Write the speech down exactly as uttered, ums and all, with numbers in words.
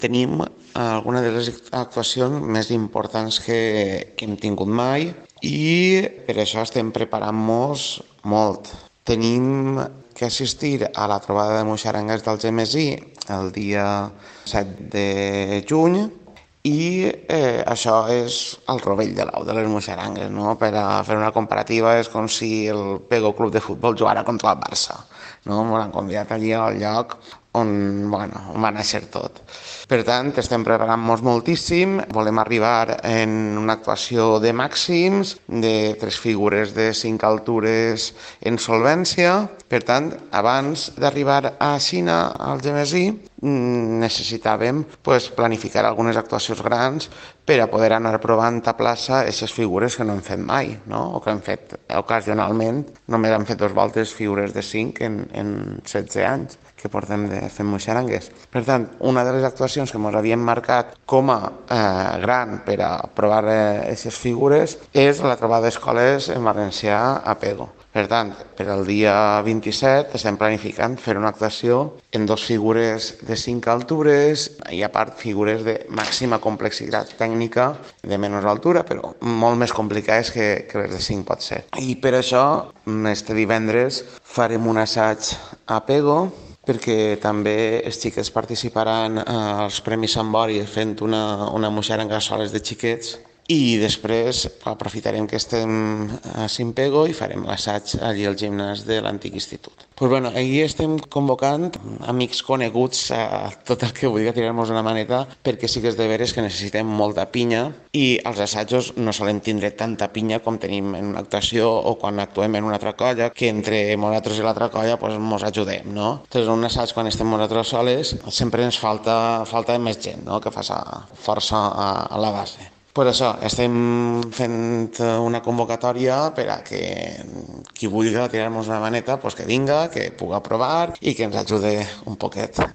Tenim alguna de les actuacions més importants que, que hem tingut mai i per això estem preparant-nos molt. Tenim que assistir a la trobada de moixarangues del Gemesí el dia set de juny i eh, això és el rovell de l'ou de les moixarangues, no? Per a fer una comparativa és com si el Pego Club de Futbol jugara contra el Barça, no? M'ho han convidat allí al lloc on, bueno, on va néixer tot. Per tant, estem preparant-nos moltíssim, volem arribar en una actuació de màxims, de tres figures de cinc altures en solvència. Per tant, abans d'arribar a Xina, al Gemesí, necessitàvem pues, planificar algunes actuacions grans per a poder anar provant a plaça aquestes figures que no hem fet mai, no? O que hem fet ocasionalment, només hem fet dos voltes figures de cinc en, en setze anys que portem de fent moixarangues. Per tant, una de les actuacions que ens havíem marcat com a eh, gran per a provar aquestes eh, figures és la trobada d'escoles en valencià a Pego. Per tant, per al dia vint-i-set estem planificant fer una actuació en dos figures de cinc altures i a part figures de màxima complexitat tècnica de menys altura, però molt més complicades que, que les de cinc pot ser. I per això, este divendres farem un assaig a Pego, perquè també els xiquets participaran als Premis Sant Bori fent una, una moixaranga a soles de xiquets i després aprofitarem que estem a Simpego i farem l'assaig allí al gimnàs de l'antic institut. Pues bueno, ahir estem convocant amics coneguts a tot el que vulgui tirar-nos una maneta perquè sí que és de veres que necessitem molta pinya i als assajos no solem tindre tanta pinya com tenim en una actuació o quan actuem en una altra colla, que entre nosaltres i l'altra colla pues, mos ajudem, no? Entonces, en un assaig, quan estem nosaltres soles, sempre ens falta, falta més gent, no? Que faci força a, a la base. Per això estem fent una convocatòria per a que qui vulgui tirar-nos una maneta pues que vinga, que pugui provar i que ens ajude un poquet.